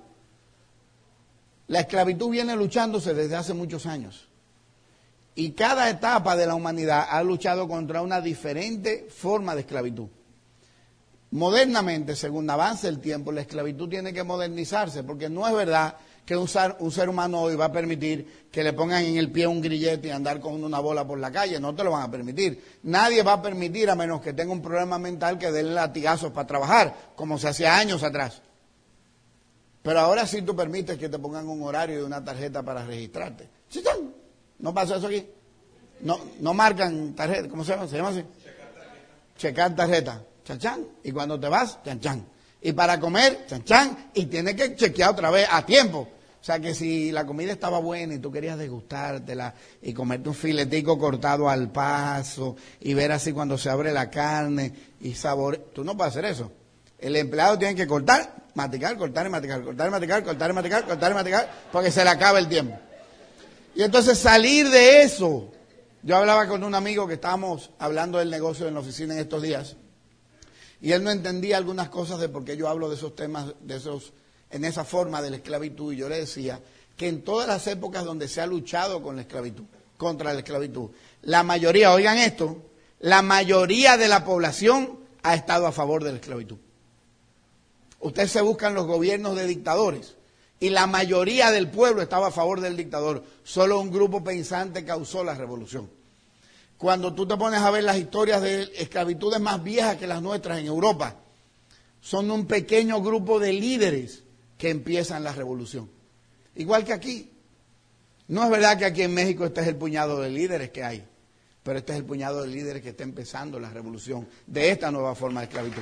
La esclavitud viene luchándose desde hace muchos años. Y cada etapa de la humanidad ha luchado contra una diferente forma de esclavitud. Modernamente, según avance el tiempo, la esclavitud tiene que modernizarse, porque no es verdad que un ser humano hoy va a permitir que le pongan en el pie un grillete y andar con una bola por la calle. No te lo van a permitir. Nadie va a permitir, a menos que tenga un problema mental, que den latigazos para trabajar, como se hacía años atrás. Pero ahora sí tú permites que te pongan un horario y una tarjeta para registrarte. ¡Chichán! ¿No pasa eso aquí? No marcan tarjeta. ¿Cómo se llama? ¿Se llama así? Checar tarjeta. Chachán. Y cuando te vas, chanchán. Y para comer, chanchán. Y tienes que chequear otra vez a tiempo. O sea que si la comida estaba buena y tú querías degustártela y comerte un filetico cortado al paso y ver así cuando se abre la carne y sabor, tú no puedes hacer eso. El empleado tiene que cortar, maticar, cortar y maticar, cortar y maticar, cortar y maticar, cortar y maticar, porque se le acaba el tiempo. Y entonces salir de eso. Yo hablaba con un amigo que estábamos hablando del negocio en la oficina en estos días y él no entendía algunas cosas de por qué yo hablo de esos temas, en esa forma de la esclavitud. Y yo le decía que en todas las épocas donde se ha luchado con la esclavitud, contra la esclavitud, la mayoría, oigan esto, la mayoría de la población ha estado a favor de la esclavitud. Ustedes se buscan los gobiernos de dictadores y la mayoría del pueblo estaba a favor del dictador. Solo un grupo pensante causó la revolución. Cuando tú te pones a ver las historias de esclavitudes más viejas que las nuestras en Europa, son un pequeño grupo de líderes que empiezan la revolución. Igual que aquí. No es verdad que aquí en México este es el puñado de líderes que hay, pero este es el puñado de líderes que está empezando la revolución de esta nueva forma de esclavitud.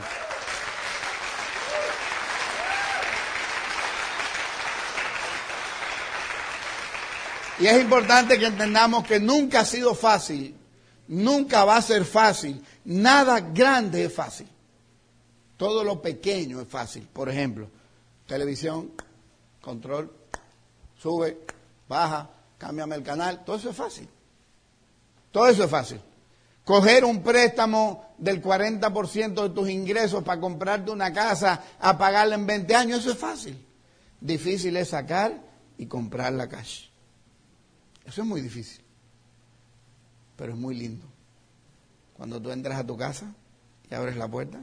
Y es importante que entendamos que nunca ha sido fácil, nunca va a ser fácil, nada grande es fácil. Todo lo pequeño es fácil. Por ejemplo, televisión, control, sube, baja, cámbiame el canal, todo eso es fácil. Todo eso es fácil. Coger un préstamo del 40% de tus ingresos para comprarte una casa a pagarla en 20 años, eso es fácil. Difícil es sacar y comprar la cash. Eso es muy difícil, pero es muy lindo. Cuando tú entras a tu casa y abres la puerta,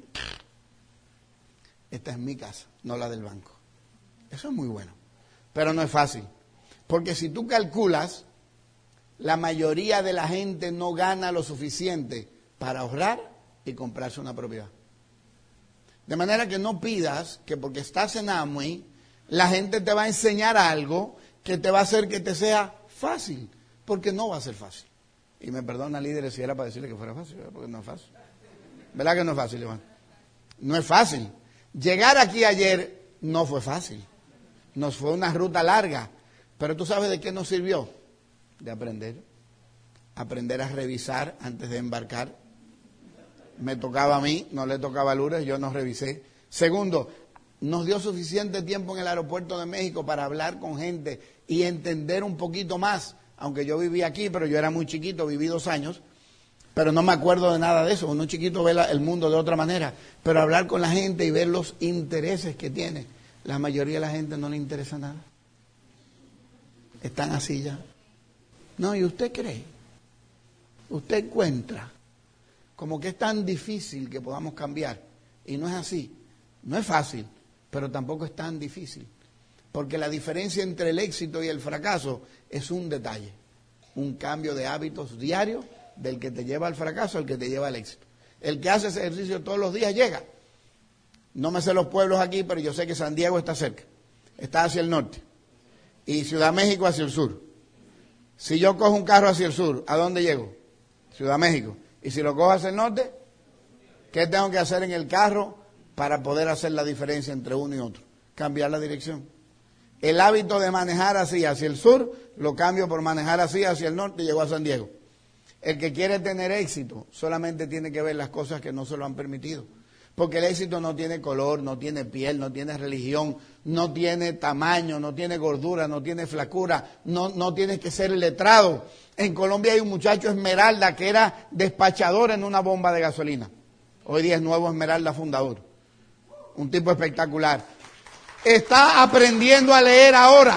esta es mi casa, no la del banco. Eso es muy bueno, pero no es fácil. Porque si tú calculas, la mayoría de la gente no gana lo suficiente para ahorrar y comprarse una propiedad. De manera que no pidas que porque estás en Amway, la gente te va a enseñar algo que te va a hacer que te sea fácil, porque no va a ser fácil. Y me perdona, líderes, si era para decirle que fuera fácil, porque no es fácil. ¿Verdad que no es fácil, Iván? No es fácil. Llegar aquí ayer no fue fácil. Nos fue una ruta larga. Pero tú sabes de qué nos sirvió. De aprender. Aprender a revisar antes de embarcar. Me tocaba a mí, no le tocaba a Lourdes, yo no revisé. Segundo, nos dio suficiente tiempo en el aeropuerto de México para hablar con gente y entender un poquito más. Aunque yo vivía aquí, pero yo era muy chiquito, viví 2 años, pero no me acuerdo de nada de eso. Uno chiquito ve el mundo de otra manera, pero hablar con la gente y ver los intereses que tiene. La mayoría de la gente no le interesa nada. Están así ya. No, y usted cree, usted encuentra como que es tan difícil que podamos cambiar. Y no es así. No es fácil, pero tampoco es tan difícil. Porque la diferencia entre el éxito y el fracaso es un detalle. Un cambio de hábitos diarios del que te lleva al fracaso al que te lleva al éxito. El que hace ese ejercicio todos los días llega. No me sé los pueblos aquí, pero yo sé que San Diego está cerca. Está hacia el norte. Y Ciudad México hacia el sur. Si yo cojo un carro hacia el sur, ¿a dónde llego? Ciudad México. Y si lo cojo hacia el norte, ¿qué tengo que hacer en el carro para poder hacer la diferencia entre uno y otro? Cambiar la dirección. El hábito de manejar así hacia el sur, lo cambio por manejar así hacia el norte y llego a San Diego. El que quiere tener éxito solamente tiene que ver las cosas que no se lo han permitido. Porque el éxito no tiene color, no tiene piel, no tiene religión, no tiene tamaño, no tiene gordura, no tiene flacura, no tienes que ser letrado. En Colombia hay un muchacho Esmeralda que era despachador en una bomba de gasolina. Hoy día es nuevo Esmeralda fundador. Un tipo espectacular. Está aprendiendo a leer ahora.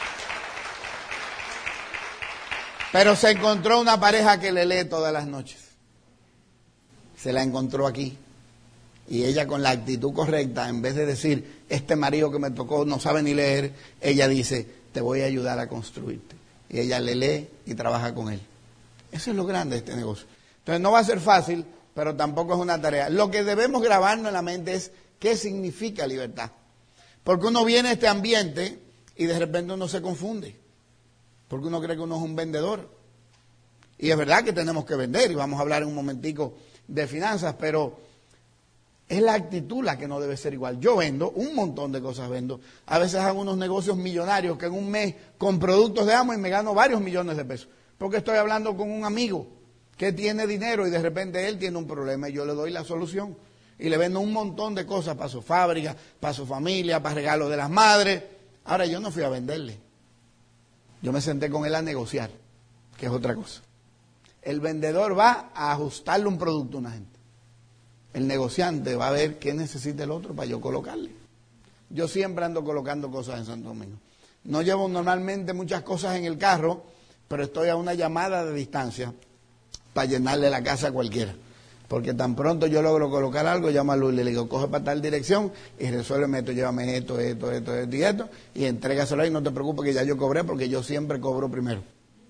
Pero se encontró una pareja que le lee todas las noches. Se la encontró aquí. Y ella con la actitud correcta, en vez de decir, este marido que me tocó no sabe ni leer, ella dice, te voy a ayudar a construirte. Y ella le lee y trabaja con él. Eso es lo grande de este negocio. Entonces no va a ser fácil, pero tampoco es una tarea. Lo que debemos grabarnos en la mente es qué significa libertad. Porque uno viene a este ambiente y de repente uno se confunde. Porque uno cree que uno es un vendedor. Y es verdad que tenemos que vender, y vamos a hablar en un momentico de finanzas, pero es la actitud la que no debe ser igual. Yo vendo, un montón de cosas vendo. A veces hago unos negocios millonarios que en un mes con productos de Amway me gano varios millones de pesos. Porque estoy hablando con un amigo que tiene dinero y de repente él tiene un problema y yo le doy la solución. Y le vendo un montón de cosas para su fábrica, para su familia, para regalos de las madres. Ahora yo no fui a venderle. Yo me senté con él a negociar, que es otra cosa. El vendedor va a ajustarle un producto a una gente. El negociante va a ver qué necesita el otro para yo colocarle. Yo siempre ando colocando cosas en Santo Domingo. No llevo normalmente muchas cosas en el carro, pero estoy a una llamada de distancia para llenarle la casa a cualquiera. Porque tan pronto yo logro colocar algo, llamo a Luis, le digo, coge para tal dirección y resuélveme esto, llévame esto y esto, y entrégaselo ahí, no te preocupes que ya yo cobré, porque yo siempre cobro primero.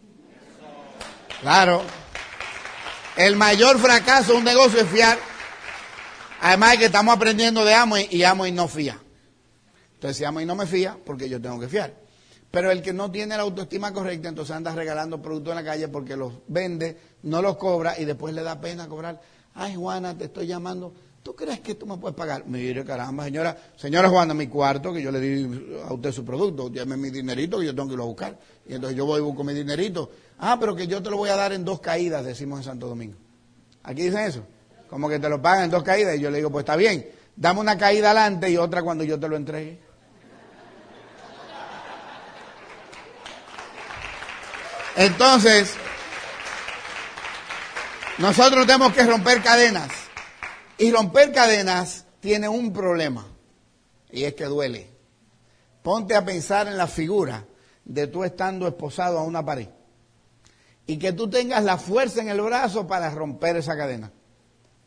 Claro. El mayor fracaso de un negocio es fiar. Además de que estamos aprendiendo de Amway y Amway no fía. Entonces si Amway no me fía, porque yo tengo que fiar. Pero el que no tiene la autoestima correcta, entonces anda regalando productos en la calle porque los vende, no los cobra y después le da pena cobrar. Ay, Juana, te estoy llamando. ¿Tú crees que tú me puedes pagar? Mire, caramba, señora Juana, mi cuarto, que yo le di a usted su producto, llame mi dinerito que yo tengo que irlo a buscar. Y entonces yo voy y busco mi dinerito. Ah, pero que yo te lo voy a dar en 2 caídas, decimos en Santo Domingo. ¿Aquí dicen eso? Como que te lo pagan en 2 caídas. Y yo le digo, pues está bien, dame una caída adelante y otra cuando yo te lo entregue. Entonces, nosotros tenemos que romper cadenas. Y romper cadenas tiene un problema. Y es que duele. Ponte a pensar en la figura de tú estando esposado a una pared. Y que tú tengas la fuerza en el brazo para romper esa cadena.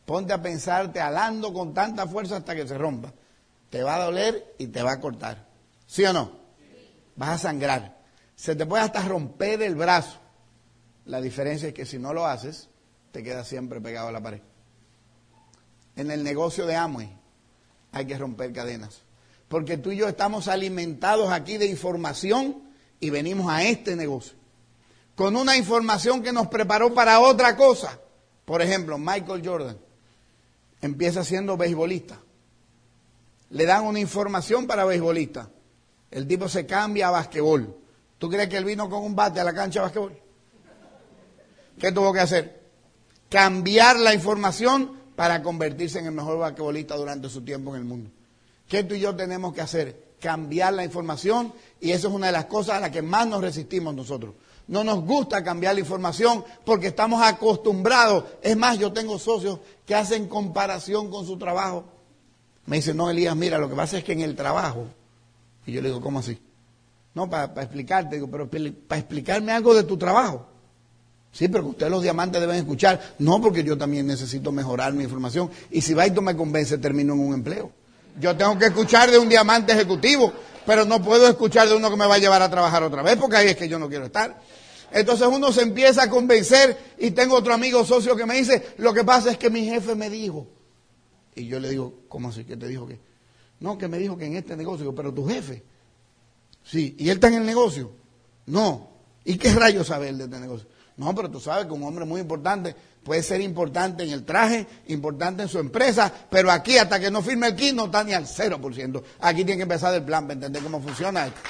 Ponte a pensarte alando con tanta fuerza hasta que se rompa. Te va a doler y te va a cortar. ¿Sí o no? Vas a sangrar. Se te puede hasta romper el brazo. La diferencia es que si no lo haces, te quedas siempre pegado a la pared. En el negocio de Amway hay que romper cadenas. Porque tú y yo estamos alimentados aquí de información y venimos a este negocio con una información que nos preparó para otra cosa. Por ejemplo, Michael Jordan empieza siendo beisbolista. Le dan una información para beisbolista. El tipo se cambia a basquetbol. ¿Tú crees que él vino con un bate a la cancha de basquetbol? ¿Qué tuvo que hacer? Cambiar la información para convertirse en el mejor basquetbolista durante su tiempo en el mundo. ¿Qué tú y yo tenemos que hacer? Cambiar la información, y eso es una de las cosas a las que más nos resistimos nosotros. No nos gusta cambiar la información porque estamos acostumbrados. Es más, yo tengo socios que hacen comparación con su trabajo. Me dicen, no, Elías, mira, lo que pasa es que en el trabajo... Y yo le digo, ¿cómo así? No, para explicarte, digo, pero para explicarme algo de tu trabajo. Sí, pero que ustedes los diamantes deben escuchar. No, porque yo también necesito mejorar mi información. Y si Baito me convence, termino en un empleo. Yo tengo que escuchar de un diamante ejecutivo, pero no puedo escuchar de uno que me va a llevar a trabajar otra vez, porque ahí es que yo no quiero estar. Entonces uno se empieza a convencer, y tengo otro amigo socio que me dice, lo que pasa es que mi jefe me dijo. Y yo le digo, ¿cómo así? ¿Qué te dijo qué? No, que me dijo que en este negocio. Digo, pero tu jefe. Sí, ¿y él está en el negocio? No. ¿Y qué rayos sabe él de este negocio? No, pero tú sabes que un hombre muy importante puede ser importante en el traje, importante en su empresa, pero aquí hasta que no firme el kit no está ni al 0%. Aquí tiene que empezar el plan para entender cómo funciona esto.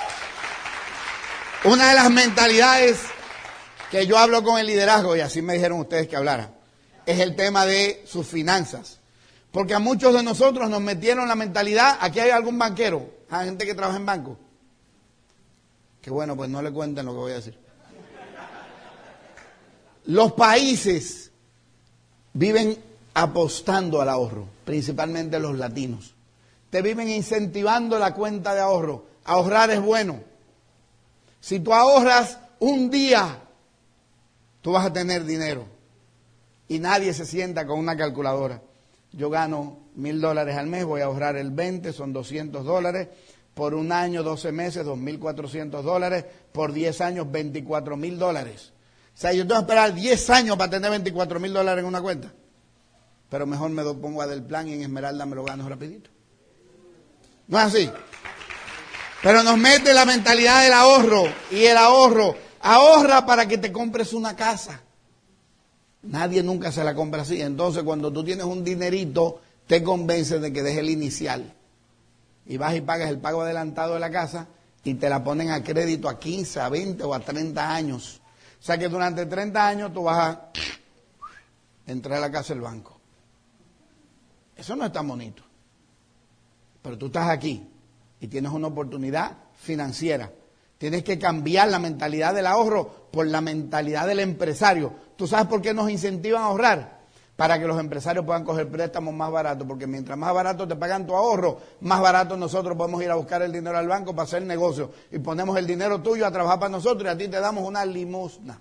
Una de las mentalidades que yo hablo con el liderazgo, y así me dijeron ustedes que hablara, es el tema de sus finanzas. Porque a muchos de nosotros nos metieron la mentalidad, aquí hay algún banquero, hay gente que trabaja en banco. Que bueno, pues no le cuenten lo que voy a decir. Los países viven apostando al ahorro, principalmente los latinos. Te viven incentivando la cuenta de ahorro. Ahorrar es bueno. Si tú ahorras un día, tú vas a tener dinero. Y nadie se sienta con una calculadora. Yo gano $1,000 al mes, voy a ahorrar el 20, son $200. Por un año, 12 meses, $2,400. Por 10 años, $24,000. O sea, yo tengo que esperar 10 años para tener $24,000 en una cuenta. Pero mejor me pongo a del plan y en Esmeralda me lo gano rapidito. ¿No es así? Pero nos mete la mentalidad del ahorro. Y el ahorro, ahorra para que te compres una casa. Nadie nunca se la compra así. Entonces, cuando tú tienes un dinerito, te convences de que dejes el inicial. Y vas y pagas el pago adelantado de la casa y te la ponen a crédito a 15, a 20 o a 30 años. O sea que durante 30 años tú vas a entrar a la casa del banco. Eso no es tan bonito. Pero tú estás aquí y tienes una oportunidad financiera. Tienes que cambiar la mentalidad del ahorro por la mentalidad del empresario. ¿Tú sabes por qué nos incentivan a ahorrar? Para que los empresarios puedan coger préstamos más baratos, porque mientras más barato te pagan tu ahorro, más barato nosotros podemos ir a buscar el dinero al banco para hacer negocio. Y ponemos el dinero tuyo a trabajar para nosotros y a ti te damos una limosna.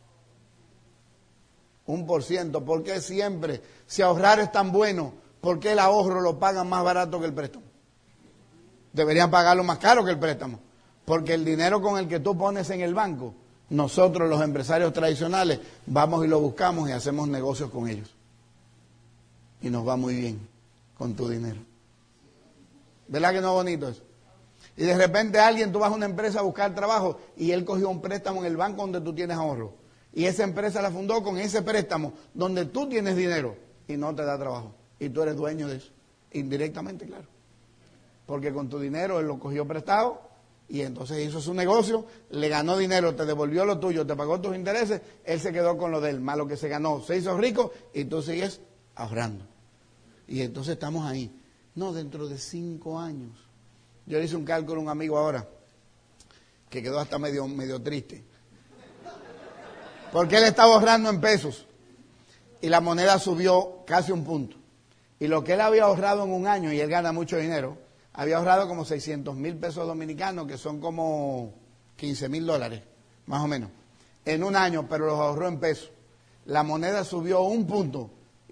1%. ¿Por qué siempre? Si ahorrar es tan bueno, ¿por qué el ahorro lo pagan más barato que el préstamo? Deberían pagarlo más caro que el préstamo. Porque el dinero con el que tú pones en el banco, nosotros los empresarios tradicionales vamos y lo buscamos y hacemos negocios con ellos. Y nos va muy bien con tu dinero. ¿Verdad que no es bonito eso? Y de repente tú vas a una empresa a buscar trabajo y él cogió un préstamo en el banco donde tú tienes ahorro. Y esa empresa la fundó con ese préstamo donde tú tienes dinero y no te da trabajo. Y tú eres dueño de eso. Indirectamente, claro. Porque con tu dinero él lo cogió prestado y entonces hizo su negocio, le ganó dinero, te devolvió lo tuyo, te pagó tus intereses, él se quedó con lo de él, más lo que se ganó, se hizo rico y tú sigues ahorrando. Y entonces estamos ahí. No, dentro de 5 años. Yo le hice un cálculo a un amigo ahora que quedó hasta medio triste. Porque él estaba ahorrando en pesos y la moneda subió casi 1 punto. Y lo que él había ahorrado en un año, y él gana mucho dinero, había ahorrado como 600,000 pesos dominicanos, que son como $15,000, más o menos, en un año, pero los ahorró en pesos. La moneda subió 1 punto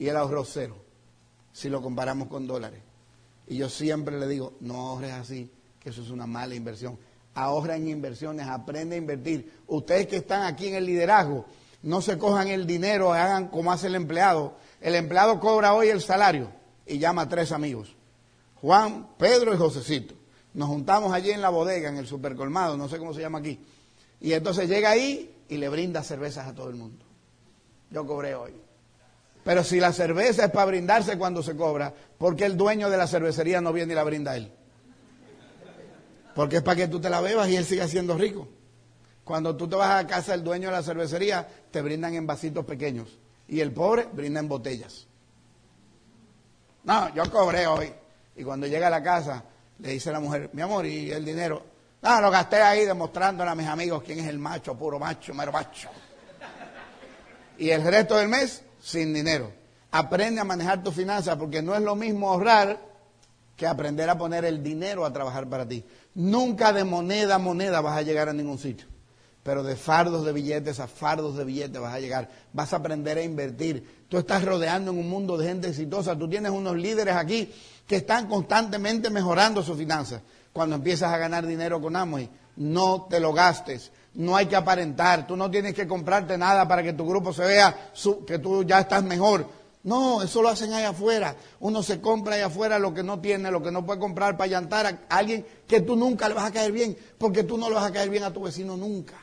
y él ahorró 0, si lo comparamos con dólares. Y yo siempre le digo, no ahorres así, que eso es una mala inversión. Ahorra en inversiones, aprende a invertir. Ustedes que están aquí en el liderazgo, no se cojan el dinero, hagan como hace el empleado. El empleado cobra hoy el salario y llama a 3 amigos, Juan, Pedro y Josecito. Nos juntamos allí en la bodega, en el supercolmado, no sé cómo se llama aquí. Y entonces llega ahí y le brinda cervezas a todo el mundo. Yo cobré hoy. Pero si la cerveza es para brindarse cuando se cobra, ¿por qué el dueño de la cervecería no viene y la brinda a él? Porque es para que tú te la bebas y él siga siendo rico. Cuando tú te vas a casa del dueño de la cervecería, te brindan en vasitos pequeños. Y el pobre brinda en botellas. No, yo cobré hoy. Y cuando llega a la casa, le dice a la mujer, mi amor, ¿y el dinero? No, lo gasté ahí demostrándole a mis amigos quién es el macho, puro macho, mero macho. Y el resto del mes, sin dinero. Aprende a manejar tus finanzas, porque no es lo mismo ahorrar que aprender a poner el dinero a trabajar para ti. Nunca de moneda a moneda vas a llegar a ningún sitio, pero de fardos de billetes a fardos de billetes vas a llegar. Vas a aprender a invertir. Tú estás rodeando en un mundo de gente exitosa. Tú tienes unos líderes aquí que están constantemente mejorando sus finanzas. Cuando empiezas a ganar dinero con Amway, no te lo gastes. No hay que aparentar. Tú no tienes que comprarte nada para que tu grupo se vea que tú ya estás mejor. No, eso lo hacen allá afuera. Uno se compra allá afuera lo que no tiene, lo que no puede comprar para llantar a alguien que tú nunca le vas a caer bien, porque tú no le vas a caer bien a tu vecino nunca.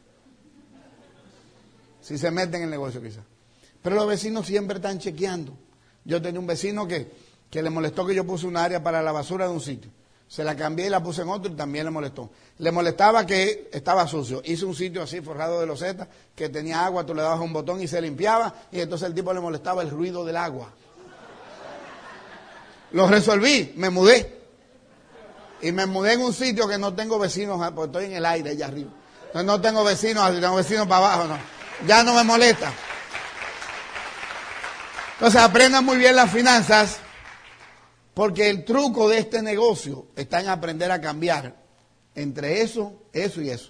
Si se meten en el negocio quizás. Pero los vecinos siempre están chequeando. Yo tenía un vecino que le molestó que yo puse un área para la basura de un sitio. Se la cambié y la puse en otro y también le molestó. Le molestaba que estaba sucio. Hice un sitio así forrado de losetas que tenía agua, tú le dabas un botón y se limpiaba, y entonces el tipo le molestaba el ruido del agua. Lo resolví, me mudé. Y me mudé en un sitio que no tengo vecinos, porque estoy en el aire allá arriba. Entonces no tengo vecinos, tengo vecinos para abajo, no. Ya no me molesta. Entonces aprendan muy bien las finanzas, porque el truco de este negocio está en aprender a cambiar entre eso y eso.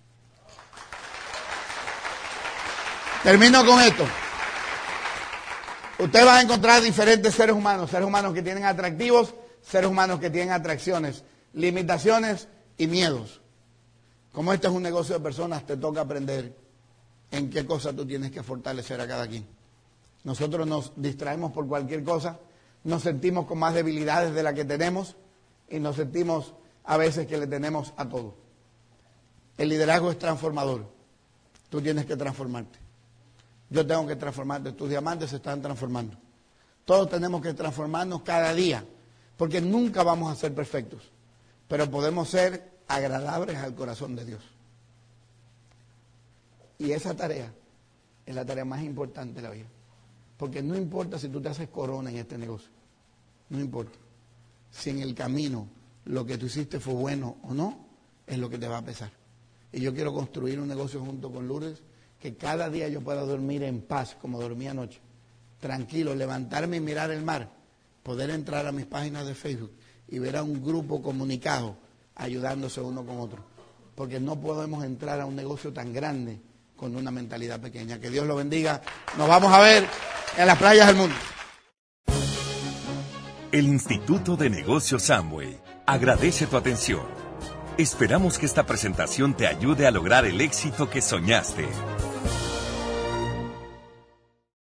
Termino con esto. Usted va a encontrar diferentes seres humanos que tienen atractivos, seres humanos que tienen atracciones, limitaciones y miedos. Como este es un negocio de personas, te toca aprender en qué cosa tú tienes que fortalecer a cada quien. Nosotros nos distraemos por cualquier cosa, nos sentimos con más debilidades de las que tenemos y nos sentimos a veces que le tenemos a todo. El liderazgo es transformador. Tú tienes que transformarte. Yo tengo que transformarte. Tus diamantes se están transformando. Todos tenemos que transformarnos cada día, porque nunca vamos a ser perfectos, pero podemos ser agradables al corazón de Dios. Y esa tarea es la tarea más importante de la vida. Porque no importa si tú te haces corona en este negocio. No importa. Si en el camino lo que tú hiciste fue bueno o no, es lo que te va a pesar. Y yo quiero construir un negocio junto con Lourdes, que cada día yo pueda dormir en paz, como dormí anoche. Tranquilo, levantarme y mirar el mar. Poder entrar a mis páginas de Facebook y ver a un grupo comunicado, ayudándose uno con otro. Porque no podemos entrar a un negocio tan grande con una mentalidad pequeña. Que Dios lo bendiga. Nos vamos a ver en las playas del mundo. El Instituto de Negocios Amway agradece tu atención. Esperamos que esta presentación te ayude a lograr el éxito que soñaste.